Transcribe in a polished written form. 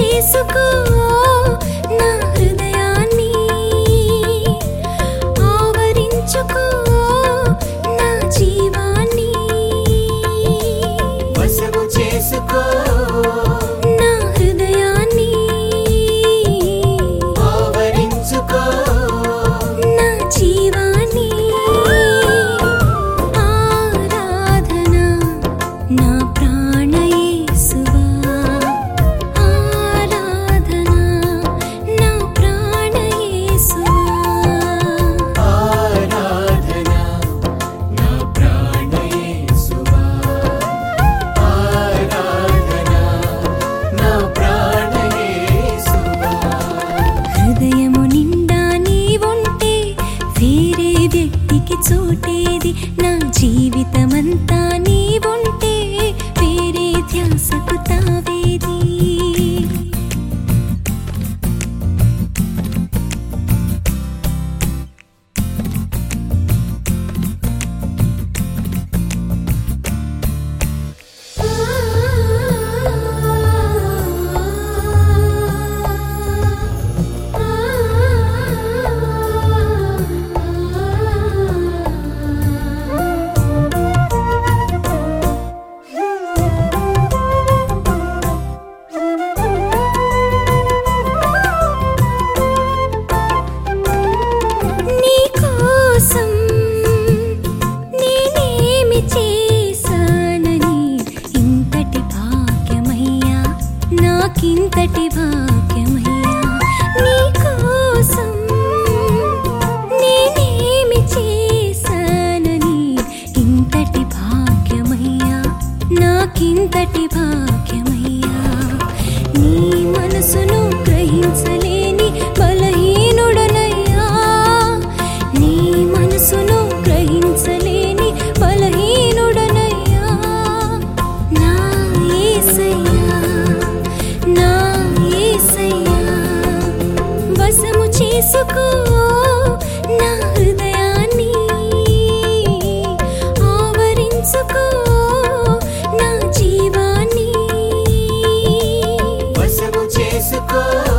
చేసుకో నా హృదయాన్ని, ఆవరించుకో నా జీవాన్ని, వశము చేసుకో నా హృదయాన్ని, ఆవరించుకో నా జీవాన్ని. ఆరాధన నా ప్రాణ యేసువా, ఆరాధన నా ప్రాణ యేసువా, ఆరాధన నా ప్రాణ యేసువా, ఆరాధన నా ప్రాణ యేసువా. హృదయము నిండా నీవుంటే వేరే వ్యక్తికి చోటేది, నా జీవితమంతా నీవుంటే వేరే ధ్యాసకు తావేది. నీ కోసం నేనేమి చేశానని ఇంతటి భాగ్యమయ్యా, నాకింతటి భాగ్యమయ్యా. నీ కోసం నేనేమి చేశానని ఇంతటి భాగ్యమయ్యా, నాకింతటి భాగ్యమయ్యా. నీ మనసును గ్రహించలేని బలహీనుడనయ్యా, నీ మనసును గ్రహించలేని బలహీనుడనయ్యా. నా యేసయ్యా, నా యేసయ్యా, వశము చేసుకో నా హృదయాన్ని, ఆవరించుకో నా జీవాన్ని, వశము చేసుకో